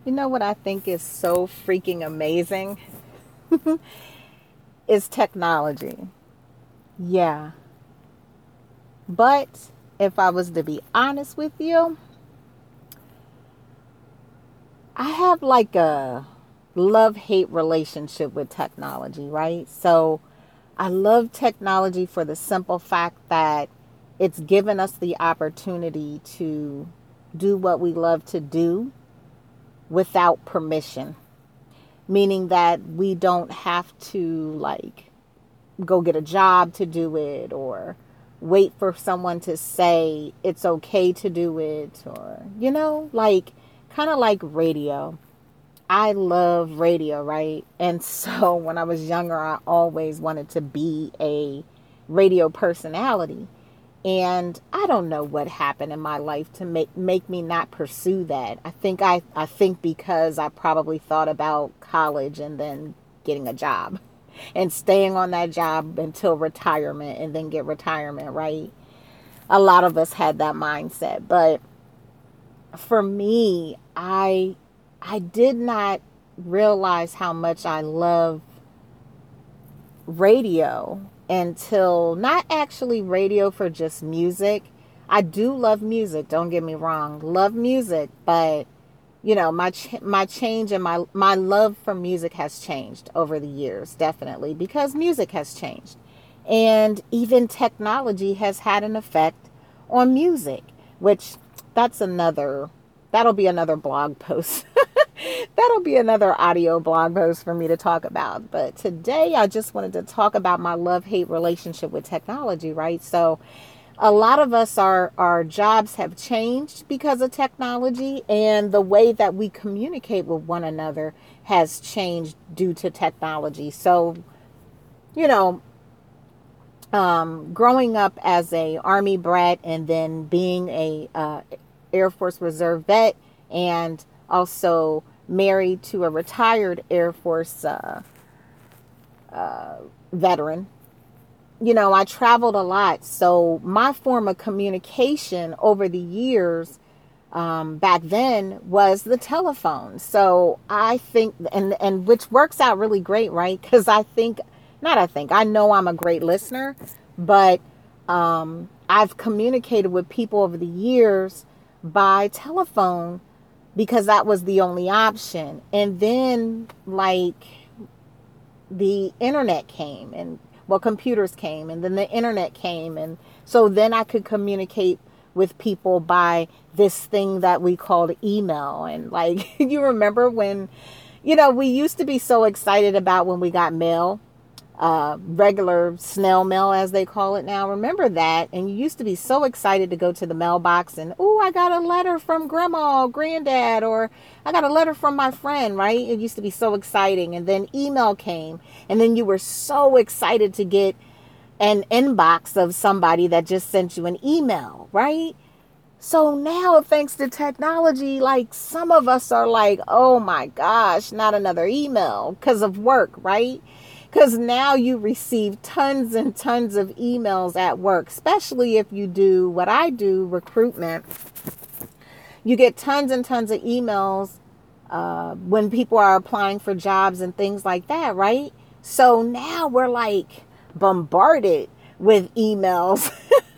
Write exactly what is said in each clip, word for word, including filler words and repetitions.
You know what I think is so freaking amazing is technology. Yeah. But if I was to be honest with you, I have like a love hate relationship with technology, right? So I love technology for the simple fact that it's given us the opportunity to do what we love to do without permission, meaning that we don't have to like go get a job to do it or wait for someone to say it's okay to do it, or you know, like kind of like radio. I love radio, right? And so when I was younger, I always wanted to be a radio personality. And I don't know what happened in my life to make make me not pursue that. I think I I think because I probably thought about college and then getting a job and staying on that job until retirement and then get retirement, right? A lot of us had that mindset, but for me, I I did not realize how much I love radio until not actually radio for just music. I do love music, don't get me wrong. Love music, but you know, my ch- my change and my my love for music has changed over the years, definitely, because music has changed. And even technology has had an effect on music, which that's another that'll be another blog post. That'll be another audio blog post for me to talk about. But today I just wanted to talk about my love-hate relationship with technology, right? So a lot of us, our, our jobs have changed because of technology, and the way that we communicate with one another has changed due to technology. So, you know, um, growing up as a Army brat and then being a uh, Air Force Reserve vet, and also married to a retired Air Force uh, uh, veteran, you know, I traveled a lot. So my form of communication over the years, um, back then, was the telephone. So I think, and, and which works out really great, right? Because I think, not I think, I know I'm a great listener, but um, I've communicated with people over the years by telephone because that was the only option. And then, like, the internet came, and well, computers came, and then the internet came, and so then I could communicate with people by this thing that we called email. And like, you remember when, you know, we used to be so excited about when we got mail, uh, regular snail mail, as they call it now. Remember that? And you used to be so excited to go to the mailbox and, oh, I got a letter from grandma or granddad, or I got a letter from my friend, right? It used to be so exciting. And then email came, and then you were so excited to get an inbox of somebody that just sent you an email, right? So now, thanks to technology, like some of us are like, oh my gosh, not another email because of work, right? Because now you receive tons and tons of emails at work, especially if you do what I do, recruitment. You get tons and tons of emails uh, when people are applying for jobs and things like that, right? So now we're like bombarded with emails.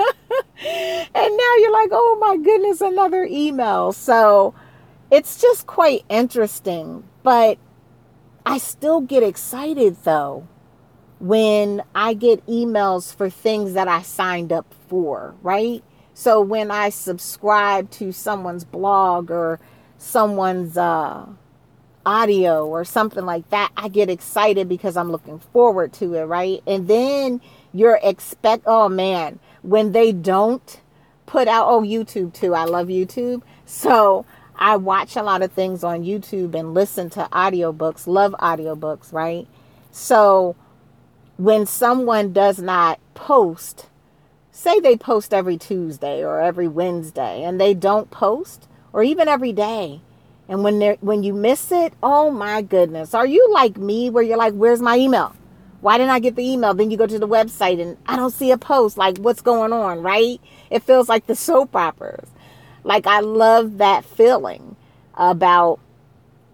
And now you're like, oh my goodness, another email. So it's just quite interesting. But I still get excited though when I get emails for things that I signed up for, right? So when I subscribe to someone's blog or someone's uh, audio or something like that, I get excited because I'm looking forward to it, right? And then you're expect, oh man, when they don't put out, oh, YouTube too. I love YouTube. So I watch a lot of things on YouTube and listen to audiobooks, love audiobooks, right? So when someone does not post, say they post every Tuesday or every Wednesday, and they don't post, or even every day, and when they when you miss it, oh my goodness, are you like me where you're like, where's my email? Why didn't I get the email? Then you go to the website and I don't see a post. Like, what's going on, right? It feels like the soap operas. Like, I love that feeling about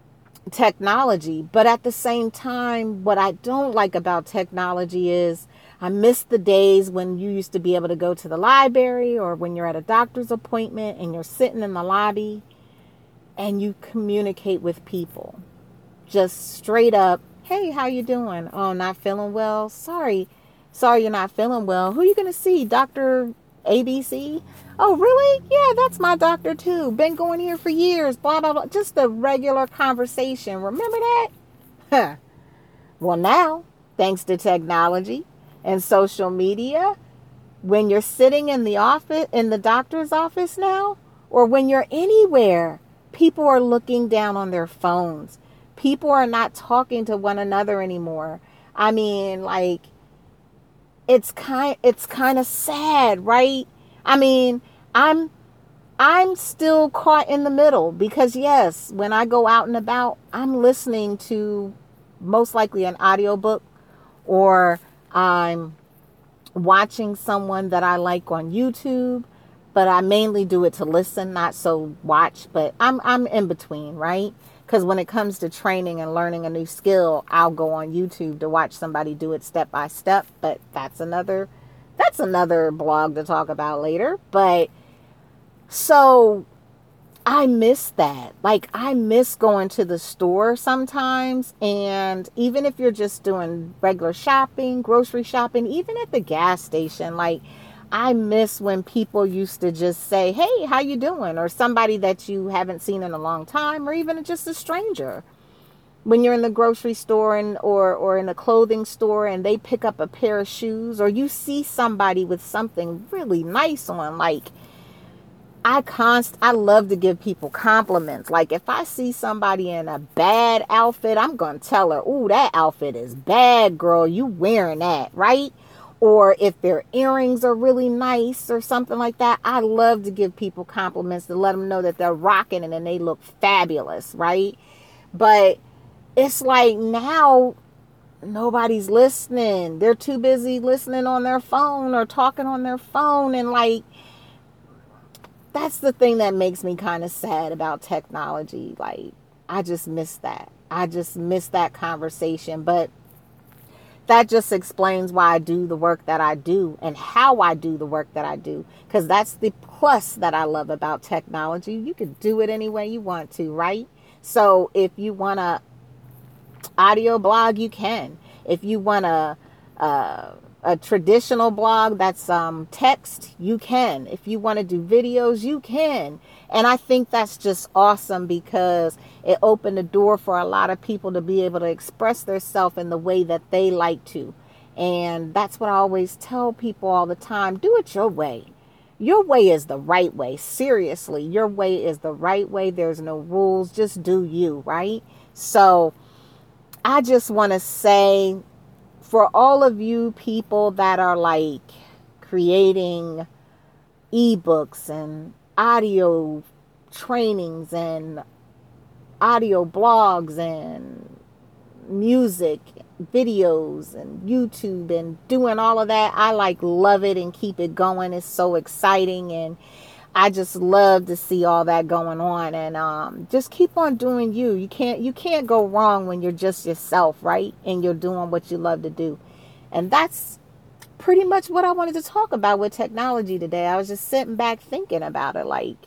technology. But at the same time, what I don't like about technology is I miss the days when you used to be able to go to the library or when you're at a doctor's appointment and you're sitting in the lobby and you communicate with people. Just straight up, hey, how you doing? Oh, not feeling well? Sorry. Sorry you're not feeling well. Who are you going to see? Doctor A B C? Oh, really? Yeah, that's my doctor too. Been going here for years. Blah, blah, blah. Just a regular conversation. Remember that? Huh. Well, now, thanks to technology and social media, when you're sitting in the office, in the doctor's office now, or when you're anywhere, people are looking down on their phones. People are not talking to one another anymore. I mean, like, it's kind it's kind of sad, right? I mean, I'm I'm still caught in the middle because yes, when I go out and about, I'm listening to most likely an audiobook, or I'm watching someone that I like on YouTube, but I mainly do it to listen, not so watch, but I'm I'm in between, right? Because when it comes to training and learning a new skill, I'll go on YouTube to watch somebody do it step by step. But that's another, that's another blog to talk about later. But so I miss that. Like, I miss going to the store sometimes. And even if you're just doing regular shopping, grocery shopping, even at the gas station, like, I miss when people used to just say, hey, how you doing? Or somebody that you haven't seen in a long time, or even just a stranger. When you're in the grocery store and or, or in a clothing store and they pick up a pair of shoes, or you see somebody with something really nice on, like, I const I love to give people compliments. Like, if I see somebody in a bad outfit, I'm going to tell her, ooh, that outfit is bad, girl. You wearing that, right? Or if their earrings are really nice or something like that, I love to give people compliments to let them know that they're rocking it and they look fabulous, right? But it's like now nobody's listening. They're too busy listening on their phone or talking on their phone. And like, that's the thing that makes me kind of sad about technology. Like, I just miss that. I just miss that conversation. But that just explains why I do the work that I do and how I do the work that I do. Because that's the plus that I love about technology. You can do it any way you want to, right? So if you want to audio blog, you can. If you want a, a, a traditional blog that's um, text, you can. If you want to do videos, you can. And I think that's just awesome because it opened the door for a lot of people to be able to express themselves in the way that they like to. And that's what I always tell people all the time. Do it your way. Your way is the right way. Seriously, your way is the right way. There's no rules. Just do you, right? So I just want to say, for all of you people that are like creating ebooks and audio trainings and audio blogs and music videos and YouTube and doing all of that, I like love it and keep it going. It's so exciting, and I just love to see all that going on. And um, just keep on doing you. You can't you can't go wrong when you're just yourself, right? And you're doing what you love to do. And that's pretty much what I wanted to talk about with technology today. I was just sitting back thinking about it. Like,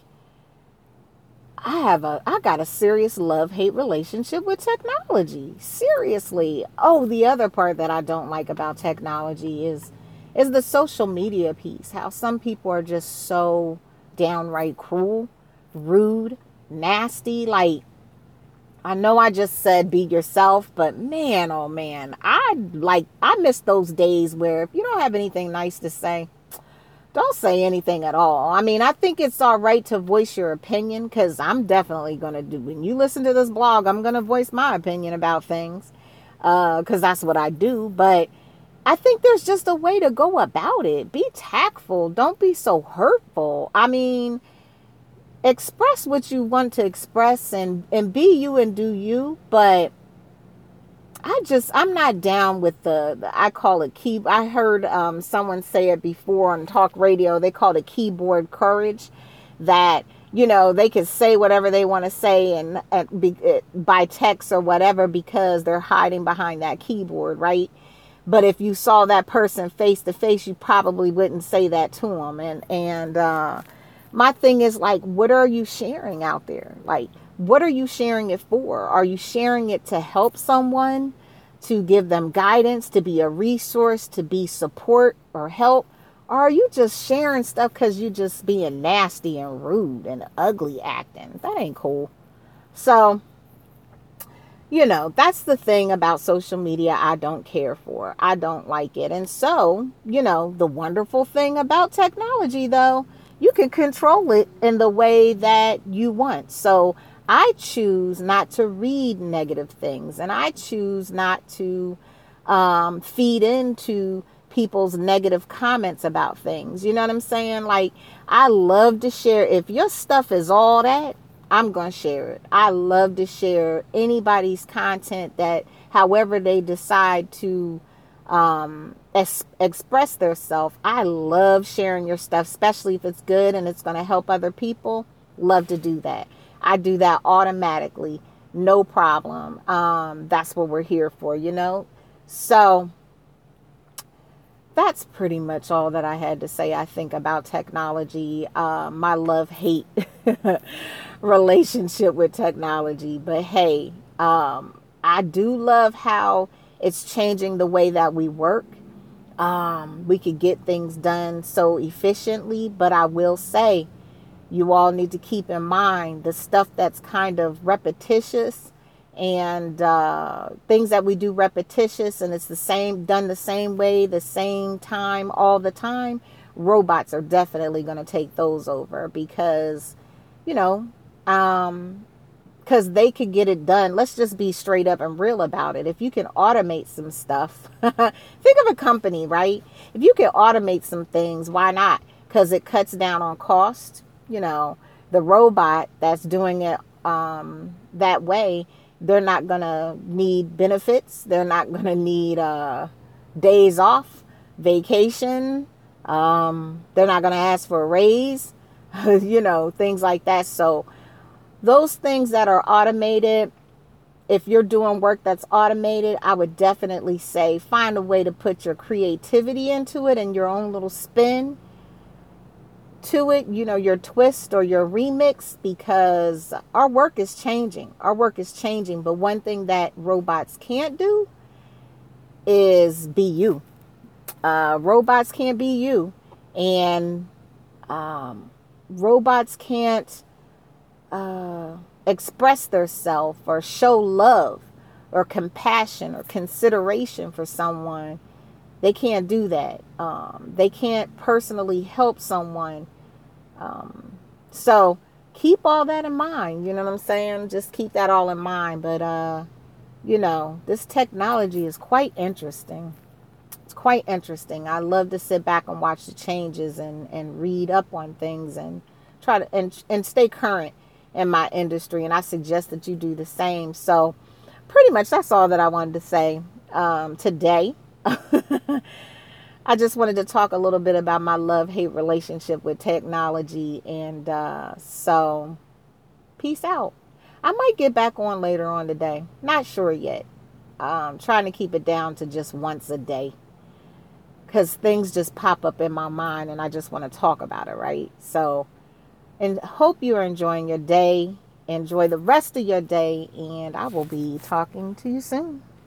I have a, I got a serious love-hate relationship with technology. Seriously. Oh, the other part that I don't like about technology is, is the social media piece. How some people are just so downright cruel, rude, nasty. Like, I know I just said be yourself, but man, oh man, I like, I miss those days where if you don't have anything nice to say, don't say anything at all. I mean, I think it's all right to voice your opinion, because I'm definitely going to do, when you listen to this blog, I'm going to voice my opinion about things, uh, because that's what I do. But I think there's just a way to go about it. Be tactful. Don't be so hurtful. I mean, express what you want to express and, and be you and do you. But I just, I'm not down with the, the I call it key. I heard um, someone say it before on talk radio. They call it keyboard courage. That you know, they can say whatever they want to say and, and be, by text or whatever because they're hiding behind that keyboard, right? But if you saw that person face to face, you probably wouldn't say that to them. And and uh, my thing is, like, what are you sharing out there? Like, what are you sharing it for? Are you sharing it to help someone, to give them guidance, to be a resource, to be support or help? Or are you just sharing stuff because you just being nasty and rude and ugly acting? That ain't cool. So, you know, that's the thing about social media I don't care for. I don't like it. And so, you know, the wonderful thing about technology, though, you can control it in the way that you want. So I choose not to read negative things, and I choose not to um, feed into people's negative comments about things. You know what I'm saying? Like, I love to share. If your stuff is all that, I'm going to share it. I love to share anybody's content that however they decide to um, ex- express themselves. I love sharing your stuff, especially if it's good and it's going to help other people. Love to do that. I do that automatically. No problem. Um, that's what we're here for, you know? So that's pretty much all that I had to say, I think, about technology. Uh, my love-hate relationship with technology. But hey, um, I do love how it's changing the way that we work. Um, we could get things done so efficiently, but I will say, you all need to keep in mind the stuff that's kind of repetitious and uh, things that we do repetitious and it's the same, done the same way, the same time, all the time. Robots are definitely going to take those over because, you know, um, because they could get it done. Let's just be straight up and real about it. If you can automate some stuff, think of a company, right? If you can automate some things, why not? Because it cuts down on cost. You know, the robot that's doing it um, that way, they're not going to need benefits. They're not going to need uh, days off, vacation. Um, they're not going to ask for a raise, you know, things like that. So those things that are automated, if you're doing work that's automated, I would definitely say find a way to put your creativity into it and your own little spin to it, you know, your twist or your remix, because our work is changing. Our work is changing. But one thing that robots can't do is be you. Uh, robots can't be you. And um, robots can't uh, express themselves or show love or compassion or consideration for someone. They can't do that. Um, they can't personally help someone. Um, so keep all that in mind. You know what I'm saying? Just keep that all in mind. But, uh, you know, this technology is quite interesting. It's quite interesting. I love to sit back and watch the changes and, and read up on things and try to and, and stay current in my industry. And I suggest that you do the same. So pretty much that's all that I wanted to say um, today. I just wanted to talk a little bit about my love-hate relationship with technology. And uh, so, peace out. I might get back on later on today. Not sure yet. Um, trying to keep it down to just once a day. Because things just pop up in my mind and I just want to talk about it, right? So, and hope you're enjoying your day. Enjoy the rest of your day. And I will be talking to you soon.